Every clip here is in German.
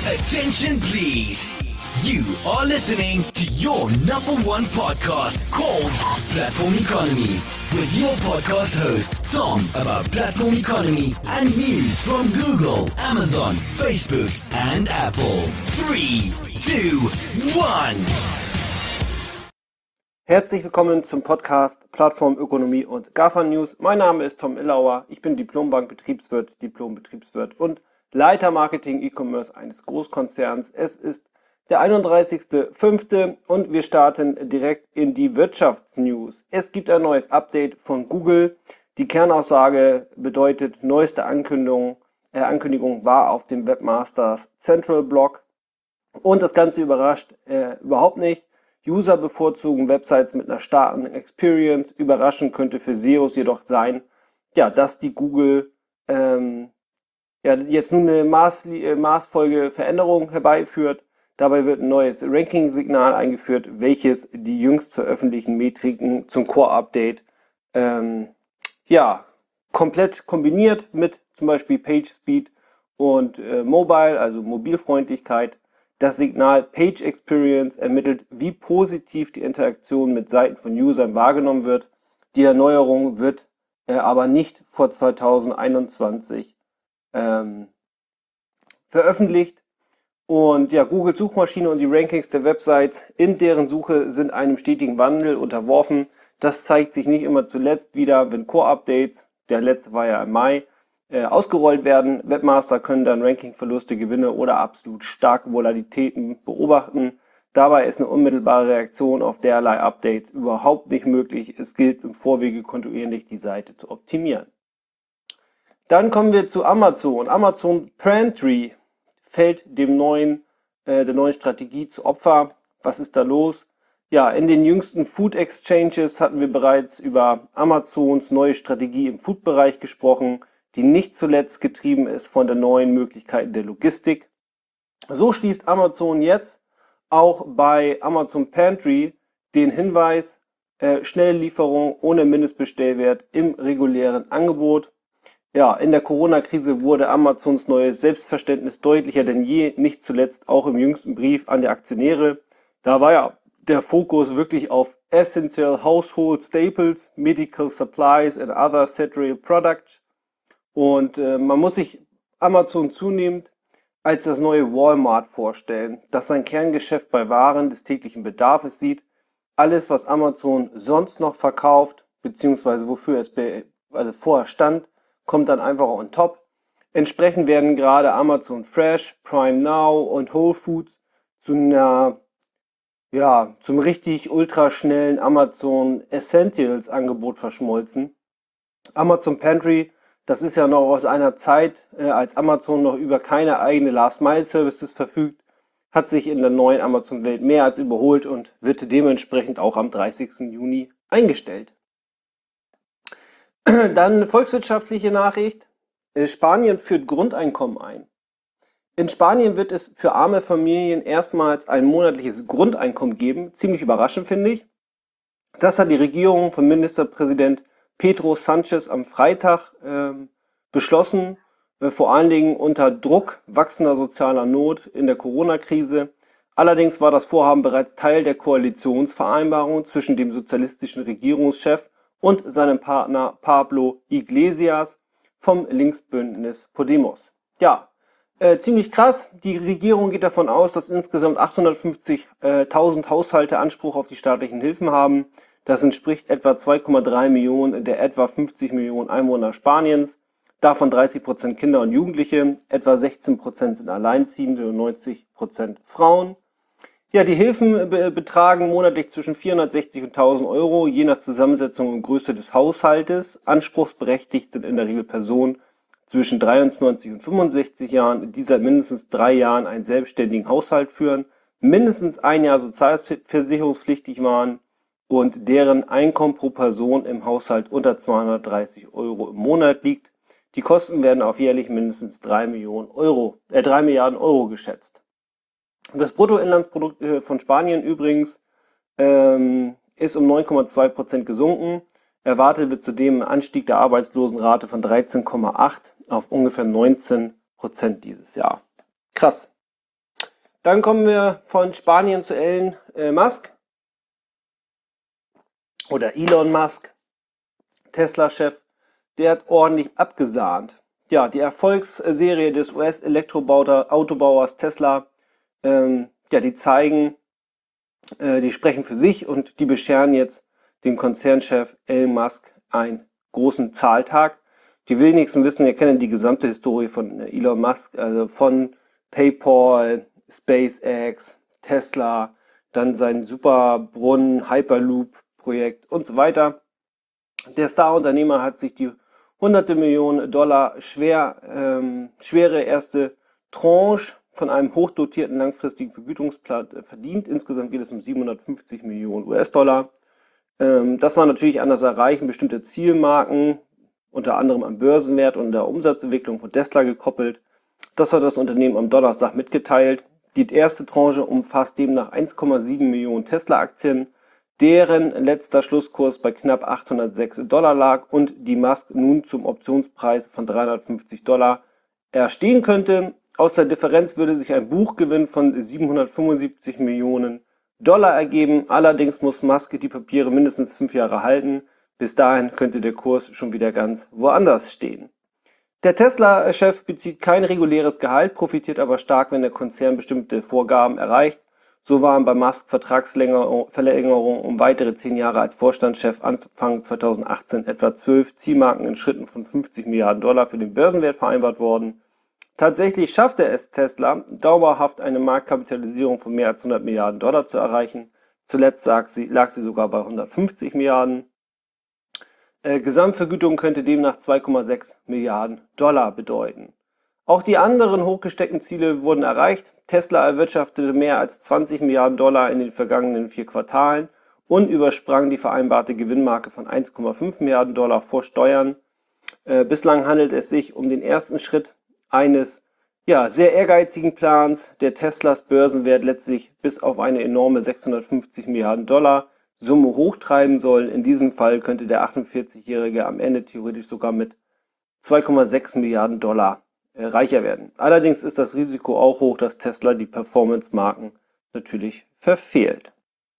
Attention please. You are listening to your number one podcast called Platform Economy with your podcast host Tom about platform economy and news from Google, Amazon, Facebook and Apple. 3, 2, 1. Herzlich willkommen zum Podcast Plattformökonomie und GAFA News. Mein Name ist Tom Illauer, ich bin Diplom-Bank-Betriebswirt, Diplom-Betriebswirt und Leiter Marketing E-Commerce eines Großkonzerns. Es ist der 31.05. und wir starten direkt in die Wirtschaftsnews. Es gibt ein neues Update von Google. Die Kernaussage bedeutet, neueste Ankündigung war auf dem Webmasters Central Blog. Und das Ganze überrascht überhaupt nicht. User bevorzugen Websites mit einer starken Experience. Überraschend könnte für SEOs jedoch sein, dass die Google jetzt nun eine maßvolle Veränderung herbeiführt. Dabei wird ein neues Ranking-Signal eingeführt, welches die jüngst veröffentlichten Metriken zum Core-Update komplett kombiniert mit zum Beispiel Page Speed und Mobile, also Mobilfreundlichkeit. Das Signal Page Experience ermittelt, wie positiv die Interaktion mit Seiten von Usern wahrgenommen wird. Die Erneuerung wird aber nicht vor 2021 veröffentlicht. Und Google Suchmaschine und die Rankings der Websites in deren Suche sind einem stetigen Wandel unterworfen. Das zeigt sich nicht immer zuletzt wieder, wenn Core-Updates, der letzte war ja im Mai, ausgerollt werden. Webmaster können dann Rankingverluste, Gewinne oder absolut starke Volatilitäten beobachten. Dabei ist eine unmittelbare Reaktion auf derlei Updates überhaupt nicht möglich. Es gilt im Vorwege kontinuierlich die Seite zu optimieren. Dann kommen wir zu Amazon. Amazon Pantry fällt der neuen Strategie zu Opfer. Was ist da los? Ja, in den jüngsten Food Exchanges hatten wir bereits über Amazons neue Strategie im Food-Bereich gesprochen, die nicht zuletzt getrieben ist von der neuen Möglichkeiten der Logistik. So schließt Amazon jetzt auch bei Amazon Pantry den Hinweis, schnelle Lieferung ohne Mindestbestellwert im regulären Angebot. Ja, in der Corona-Krise wurde Amazons neues Selbstverständnis deutlicher denn je, nicht zuletzt auch im jüngsten Brief an die Aktionäre. Da war ja der Fokus wirklich auf Essential Household Staples, Medical Supplies and other Essential Products. Und man muss sich Amazon zunehmend als das neue Walmart vorstellen, das sein Kerngeschäft bei Waren des täglichen Bedarfs sieht. Alles, was Amazon sonst noch verkauft, beziehungsweise wofür es vorher stand, kommt dann einfach on top. Entsprechend werden gerade Amazon Fresh, Prime Now und Whole Foods zum richtig ultraschnellen Amazon Essentials Angebot verschmolzen. Amazon Pantry, das ist ja noch aus einer Zeit, als Amazon noch über keine eigene Last-Mile-Services verfügt, hat sich in der neuen Amazon-Welt mehr als überholt und wird dementsprechend auch am 30. Juni eingestellt. Dann volkswirtschaftliche Nachricht. Spanien führt Grundeinkommen ein. In Spanien wird es für arme Familien erstmals ein monatliches Grundeinkommen geben. Ziemlich überraschend, finde ich. Das hat die Regierung von Ministerpräsident Pedro Sánchez am Freitag beschlossen, vor allen Dingen unter Druck wachsender sozialer Not in der Corona-Krise. Allerdings war das Vorhaben bereits Teil der Koalitionsvereinbarung zwischen dem sozialistischen Regierungschef und seinem Partner Pablo Iglesias vom Linksbündnis Podemos. Ziemlich krass. Die Regierung geht davon aus, dass insgesamt 850.000 Haushalte Anspruch auf die staatlichen Hilfen haben. Das entspricht etwa 2,3 Millionen der etwa 50 Millionen Einwohner Spaniens. Davon 30% Kinder und Jugendliche, etwa 16% sind Alleinziehende und 90% Frauen. Ja, die Hilfen betragen monatlich zwischen 460 und 1.000 Euro, je nach Zusammensetzung und Größe des Haushaltes. Anspruchsberechtigt sind in der Regel Personen zwischen 23 und 65 Jahren, die seit mindestens 3 Jahren einen selbstständigen Haushalt führen, mindestens 1 Jahr sozialversicherungspflichtig waren und deren Einkommen pro Person im Haushalt unter 230 Euro im Monat liegt. Die Kosten werden auf jährlich mindestens 3 Milliarden Euro geschätzt. Das Bruttoinlandsprodukt von Spanien übrigens ist um 9,2% gesunken. Erwartet wird zudem ein Anstieg der Arbeitslosenrate von 13,8 auf ungefähr 19% dieses Jahr. Krass. Dann kommen wir von Spanien zu Elon Musk oder Elon Musk, Tesla-Chef. Der hat ordentlich abgesahnt. Ja, die Erfolgsserie des US-Elektroautobauers Tesla, die zeigen, die sprechen für sich und die bescheren jetzt dem Konzernchef Elon Musk einen großen Zahltag. Die wenigsten wissen, wir kennen die gesamte Historie von Elon Musk, also von PayPal, SpaceX, Tesla, dann sein Superbrunnen, Hyperloop-Projekt und so weiter. Der Star-Unternehmer hat sich die hunderte Millionen Dollar schwere erste Tranche von einem hochdotierten langfristigen Vergütungsplan verdient. Insgesamt geht es um 750 Millionen US-Dollar. Das war natürlich an das Erreichen bestimmter Zielmarken, unter anderem am Börsenwert und der Umsatzentwicklung von Tesla gekoppelt. Das hat das Unternehmen am Donnerstag mitgeteilt. Die erste Tranche umfasst demnach 1,7 Millionen Tesla-Aktien, deren letzter Schlusskurs bei knapp 806 Dollar lag und die Musk nun zum Optionspreis von 350 Dollar erstehen könnte. Aus der Differenz würde sich ein Buchgewinn von 775 Millionen Dollar ergeben. Allerdings muss Musk die Papiere mindestens 5 Jahre halten. Bis dahin könnte der Kurs schon wieder ganz woanders stehen. Der Tesla-Chef bezieht kein reguläres Gehalt, profitiert aber stark, wenn der Konzern bestimmte Vorgaben erreicht. So waren bei Musk Vertragsverlängerungen um weitere 10 Jahre als Vorstandschef Anfang 2018 etwa 12 Zielmarken in Schritten von 50 Milliarden Dollar für den Börsenwert vereinbart worden. Tatsächlich schaffte es Tesla, dauerhaft eine Marktkapitalisierung von mehr als 100 Milliarden Dollar zu erreichen. Zuletzt lag sie sogar bei 150 Milliarden. Gesamtvergütung könnte demnach 2,6 Milliarden Dollar bedeuten. Auch die anderen hochgesteckten Ziele wurden erreicht. Tesla erwirtschaftete mehr als 20 Milliarden Dollar in den vergangenen 4 Quartalen und übersprang die vereinbarte Gewinnmarke von 1,5 Milliarden Dollar vor Steuern. Bislang handelt es sich um den ersten Schritt eines sehr ehrgeizigen Plans, der Teslas Börsenwert letztlich bis auf eine enorme 650 Milliarden Dollar Summe hochtreiben soll. In diesem Fall könnte der 48-Jährige am Ende theoretisch sogar mit 2,6 Milliarden Dollar reicher werden. Allerdings ist das Risiko auch hoch, dass Tesla die Performance-Marken natürlich verfehlt.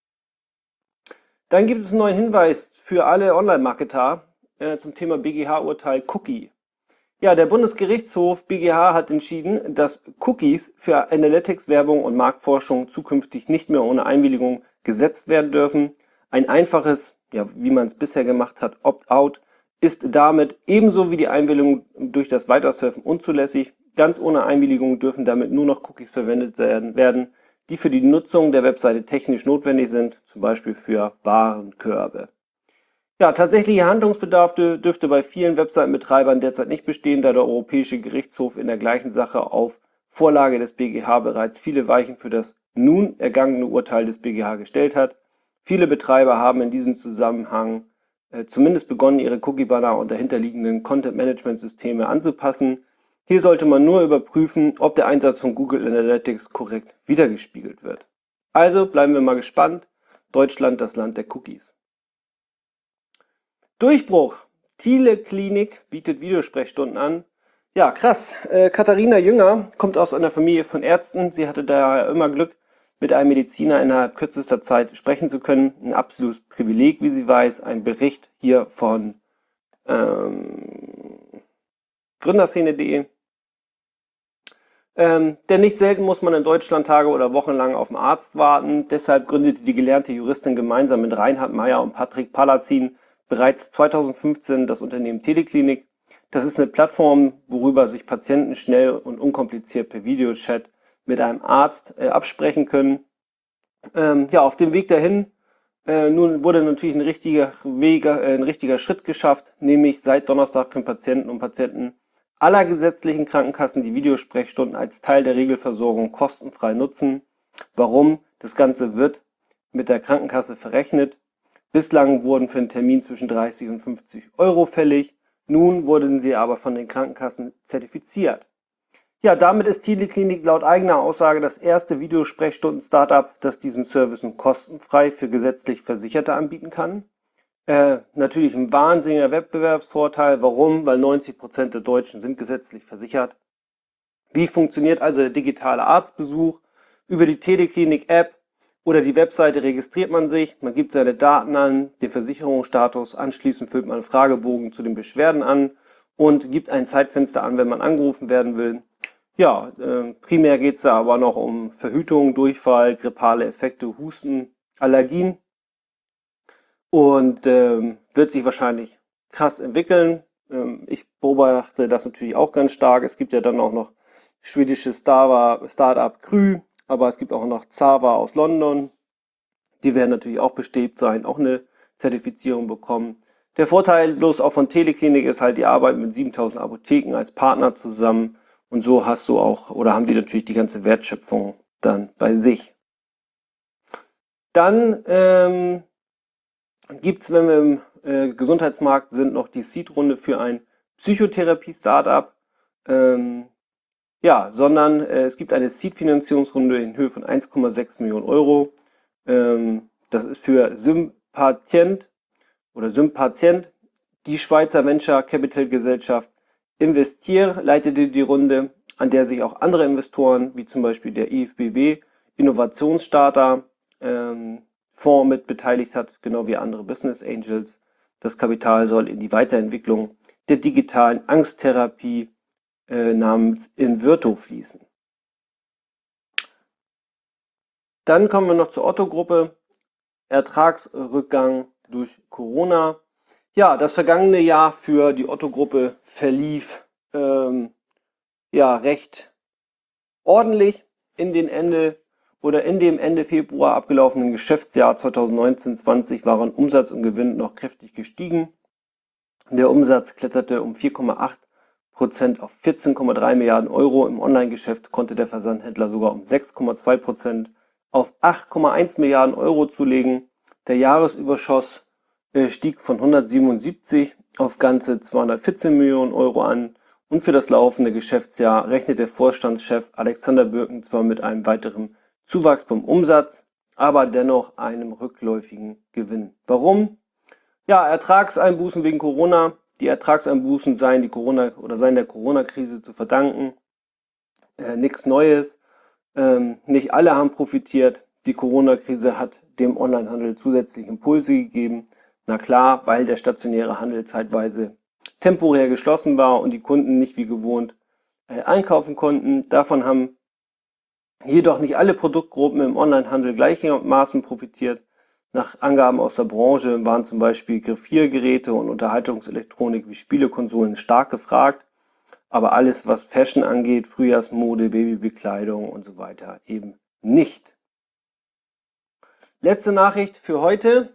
Dann gibt es einen neuen Hinweis für alle Online-Marketer zum Thema BGH-Urteil Cookie. Ja, der Bundesgerichtshof BGH hat entschieden, dass Cookies für Analytics, Werbung und Marktforschung zukünftig nicht mehr ohne Einwilligung gesetzt werden dürfen. Ein einfaches, wie man es bisher gemacht hat, Opt-out ist damit ebenso wie die Einwilligung durch das Weitersurfen unzulässig. Ganz ohne Einwilligung dürfen damit nur noch Cookies verwendet werden, die für die Nutzung der Webseite technisch notwendig sind, zum Beispiel für Warenkörbe. Ja, tatsächlicher Handlungsbedarf dürfte bei vielen Webseitenbetreibern derzeit nicht bestehen, da der Europäische Gerichtshof in der gleichen Sache auf Vorlage des BGH bereits viele Weichen für das nun ergangene Urteil des BGH gestellt hat. Viele Betreiber haben in diesem Zusammenhang zumindest begonnen, ihre Cookie-Banner und dahinterliegenden Content-Management-Systeme anzupassen. Hier sollte man nur überprüfen, ob der Einsatz von Google Analytics korrekt wiedergespiegelt wird. Also bleiben wir mal gespannt. Deutschland, das Land der Cookies. Durchbruch. Thiele Klinik bietet Videosprechstunden an. Ja, krass. Katharina Jünger kommt aus einer Familie von Ärzten. Sie hatte daher immer Glück, mit einem Mediziner innerhalb kürzester Zeit sprechen zu können. Ein absolutes Privileg, wie sie weiß. Ein Bericht hier von Gründerszene.de. Denn nicht selten muss man in Deutschland Tage oder Wochen lang auf den Arzt warten. Deshalb gründete die gelernte Juristin gemeinsam mit Reinhard Meyer und Patrick Palazin bereits 2015 das Unternehmen Teleklinik. Das ist eine Plattform, worüber sich Patienten schnell und unkompliziert per Videochat mit einem Arzt absprechen können. Auf dem Weg dahin nun wurde natürlich ein richtiger Schritt geschafft, nämlich seit Donnerstag können Patienten und Patienten aller gesetzlichen Krankenkassen die Videosprechstunden als Teil der Regelversorgung kostenfrei nutzen. Warum? Das Ganze wird mit der Krankenkasse verrechnet. Bislang wurden für einen Termin zwischen 30 und 50 Euro fällig. Nun wurden sie aber von den Krankenkassen zertifiziert. Ja, damit ist Teleklinik laut eigener Aussage das erste Videosprechstunden-Startup, das diesen Service nun kostenfrei für gesetzlich Versicherte anbieten kann. Natürlich ein wahnsinniger Wettbewerbsvorteil. Warum? Weil 90% der Deutschen sind gesetzlich versichert. Wie funktioniert also der digitale Arztbesuch? Über die Teleklinik-App oder die Webseite registriert man sich, man gibt seine Daten an, den Versicherungsstatus, anschließend füllt man einen Fragebogen zu den Beschwerden an und gibt ein Zeitfenster an, wenn man angerufen werden will. Ja, primär geht es da aber noch um Verhütung, Durchfall, grippale Effekte, Husten, Allergien und wird sich wahrscheinlich krass entwickeln. Ich beobachte das natürlich auch ganz stark. Es gibt ja dann auch noch schwedisches Startup Krü, aber es gibt auch noch Zava aus London. Die werden natürlich auch bestrebt sein, auch eine Zertifizierung bekommen. Der Vorteil bloß auch von Teleklinik ist halt, die arbeiten mit 7000 Apotheken als Partner zusammen und so hast du auch, oder haben die natürlich die ganze Wertschöpfung dann bei sich. Dann gibt es, wenn wir im Gesundheitsmarkt sind, noch die Seed-Runde für ein Psychotherapie-Startup. Es gibt eine Seed-Finanzierungsrunde in Höhe von 1,6 Millionen Euro. Das ist für Sympatient. Die Schweizer Venture Capital Gesellschaft Investier leitete die Runde, an der sich auch andere Investoren, wie zum Beispiel der IFBB Innovationsstarter Fonds mit beteiligt hat, genau wie andere Business Angels. Das Kapital soll in die Weiterentwicklung der digitalen Angsttherapie namens Invirto fließen. Dann kommen wir noch zur Otto-Gruppe. Ertragsrückgang durch Corona. Ja, das vergangene Jahr für die Otto-Gruppe verlief recht ordentlich in dem Ende Februar abgelaufenen Geschäftsjahr 2019/20 waren Umsatz und Gewinn noch kräftig gestiegen. Der Umsatz kletterte um 4,8% auf 14,3 Milliarden Euro. Im Online-Geschäft konnte der Versandhändler sogar um 6,2% auf 8,1 Milliarden Euro zulegen. Der Jahresüberschuss stieg von 177 auf ganze 214 Millionen Euro an. Und für das laufende Geschäftsjahr rechnet der Vorstandschef Alexander Birken zwar mit einem weiteren Zuwachs beim Umsatz, aber dennoch einem rückläufigen Gewinn. Warum? Ja, Ertragseinbußen wegen Corona. Die Ertragseinbußen seien der Corona-Krise zu verdanken. Nichts Neues. Nicht alle haben profitiert. Die Corona-Krise hat dem Onlinehandel zusätzliche Impulse gegeben. Na klar, weil der stationäre Handel zeitweise temporär geschlossen war und die Kunden nicht wie gewohnt einkaufen konnten. Davon haben jedoch nicht alle Produktgruppen im Onlinehandel gleichermaßen profitiert. Nach Angaben aus der Branche waren zum Beispiel Griffiergeräte und Unterhaltungselektronik wie Spielekonsolen stark gefragt, aber alles, was Fashion angeht, Frühjahrsmode, Babybekleidung und so weiter, eben nicht. Letzte Nachricht für heute.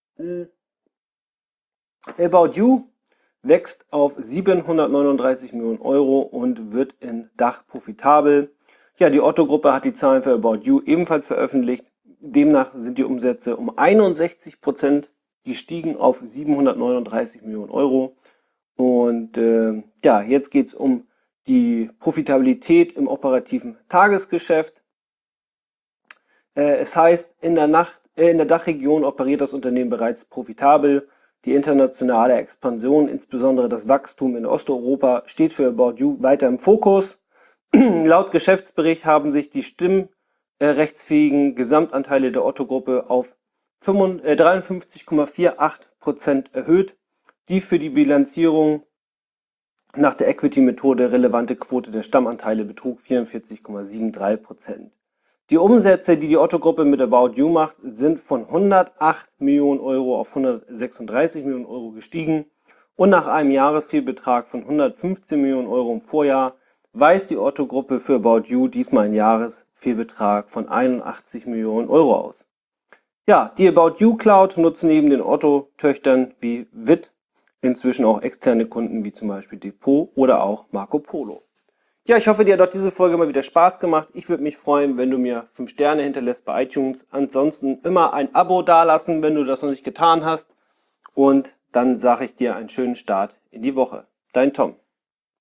About You wächst auf 739 Millionen Euro und wird in Dach profitabel. Ja, die Otto-Gruppe hat die Zahlen für About You ebenfalls veröffentlicht. Demnach sind die Umsätze um 61% gestiegen auf 739 Millionen Euro. Und jetzt geht es um die Profitabilität im operativen Tagesgeschäft. Es heißt, in der Dachregion operiert das Unternehmen bereits profitabel. Die internationale Expansion, insbesondere das Wachstum in Osteuropa, steht für About You weiter im Fokus. Laut Geschäftsbericht haben sich die stimmrechtsfähigen Gesamtanteile der Otto-Gruppe auf 53,48% erhöht. Die für die Bilanzierung nach der Equity-Methode relevante Quote der Stammanteile betrug 44,73%. Die Umsätze, die die Otto-Gruppe mit About You macht, sind von 108 Millionen Euro auf 136 Millionen Euro gestiegen und nach einem Jahresfehlbetrag von 115 Millionen Euro im Vorjahr weist die Otto-Gruppe für About You diesmal einen Jahresfehlbetrag von 81 Millionen Euro aus. Ja, die About You Cloud nutzen neben den Otto-Töchtern wie WIT inzwischen auch externe Kunden wie zum Beispiel Depot oder auch Marco Polo. Ja, ich hoffe, dir hat auch diese Folge mal wieder Spaß gemacht. Ich würde mich freuen, wenn du mir 5 Sterne hinterlässt bei iTunes. Ansonsten immer ein Abo dalassen, wenn du das noch nicht getan hast. Und dann sage ich dir einen schönen Start in die Woche. Dein Tom.